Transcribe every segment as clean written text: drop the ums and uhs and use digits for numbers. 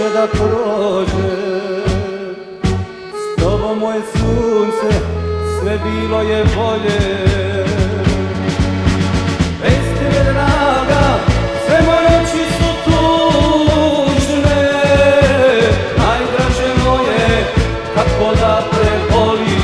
može da prođe. S tobom moje sunce, sve bilo je bolje. Bez tebe draga, sve moje noći su tužne. Najdraže moje, kako da prebolim.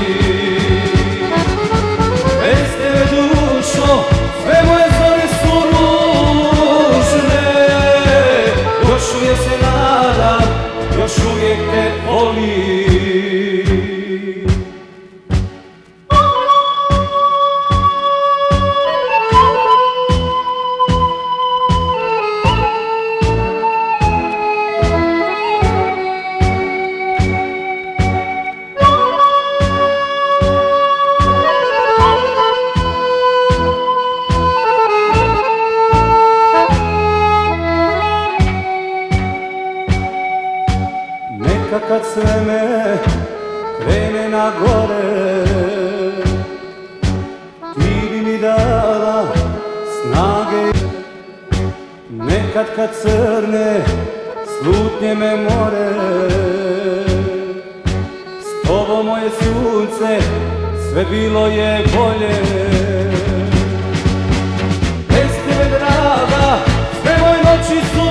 Bez tebe dušo, sve moje zore su ružne. Još uvijek se nadam, još uvijek te volim. Kad sve me krene na gore, ti bi mi dala snage. Nekad kad crne slutnje me more, s tobom moje sunce, sve bilo je bolje. Bez tebe draga, sve moje noći su